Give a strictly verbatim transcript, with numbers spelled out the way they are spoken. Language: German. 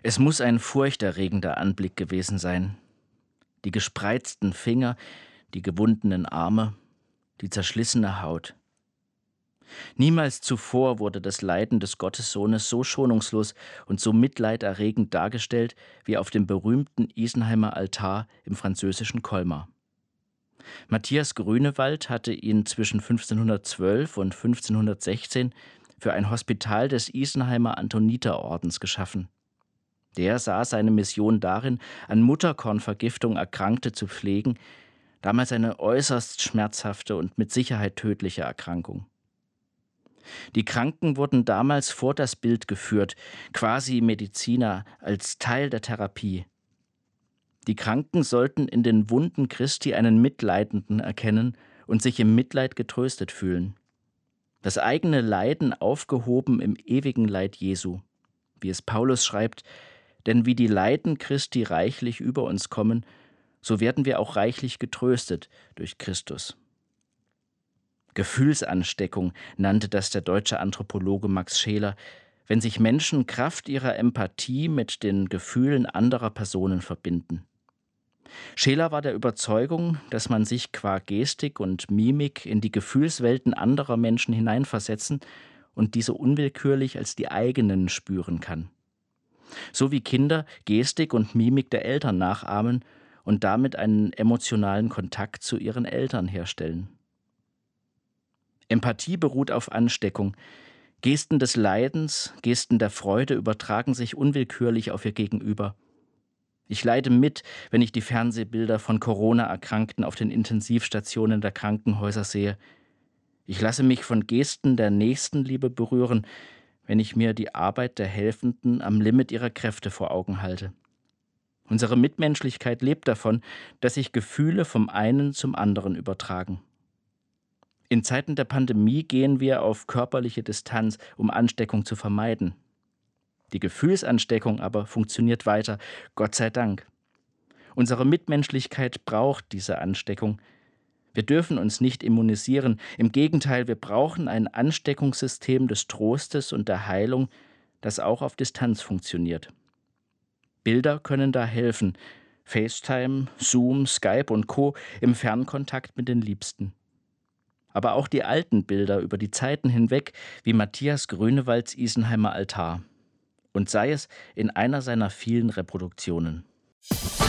Es muss ein furchterregender Anblick gewesen sein. Die gespreizten Finger, die gewundenen Arme, die zerschlissene Haut. Niemals zuvor wurde das Leiden des Gottessohnes so schonungslos und so mitleiderregend dargestellt wie auf dem berühmten Isenheimer Altar im französischen Colmar. Matthias Grünewald hatte ihn zwischen fünfzehnhundertzwölf und fünfzehnhundertsechzehn für ein Hospital des Isenheimer Antoniterordens geschaffen. Der sah seine Mission darin, an Mutterkornvergiftung Erkrankte zu pflegen, damals eine äußerst schmerzhafte und mit Sicherheit tödliche Erkrankung. Die Kranken wurden damals vor das Bild geführt, quasi Mediziner, als Teil der Therapie. Die Kranken sollten in den Wunden Christi einen Mitleidenden erkennen und sich im Mitleid getröstet fühlen. Das eigene Leiden aufgehoben im ewigen Leid Jesu. Wie es Paulus schreibt: Denn wie die Leiden Christi reichlich über uns kommen, so werden wir auch reichlich getröstet durch Christus. Gefühlsansteckung nannte das der deutsche Anthropologe Max Scheler, wenn sich Menschen Kraft ihrer Empathie mit den Gefühlen anderer Personen verbinden. Scheler war der Überzeugung, dass man sich qua Gestik und Mimik in die Gefühlswelten anderer Menschen hineinversetzen und diese unwillkürlich als die eigenen spüren kann. So wie Kinder Gestik und Mimik der Eltern nachahmen und damit einen emotionalen Kontakt zu ihren Eltern herstellen. Empathie beruht auf Ansteckung. Gesten des Leidens, Gesten der Freude übertragen sich unwillkürlich auf ihr Gegenüber. Ich leide mit, wenn ich die Fernsehbilder von Corona-Erkrankten auf den Intensivstationen der Krankenhäuser sehe. Ich lasse mich von Gesten der Nächstenliebe berühren, wenn ich mir die Arbeit der Helfenden am Limit ihrer Kräfte vor Augen halte. Unsere Mitmenschlichkeit lebt davon, dass sich Gefühle vom einen zum anderen übertragen. In Zeiten der Pandemie gehen wir auf körperliche Distanz, um Ansteckung zu vermeiden. Die Gefühlsansteckung aber funktioniert weiter, Gott sei Dank. Unsere Mitmenschlichkeit braucht diese Ansteckung. Wir dürfen uns nicht immunisieren. Im Gegenteil, wir brauchen ein Ansteckungssystem des Trostes und der Heilung, das auch auf Distanz funktioniert. Bilder können da helfen. FaceTime, Zoom, Skype und Co. im Fernkontakt mit den Liebsten. Aber auch die alten Bilder über die Zeiten hinweg, wie Matthias Grünewalds Isenheimer Altar. Und sei es in einer seiner vielen Reproduktionen.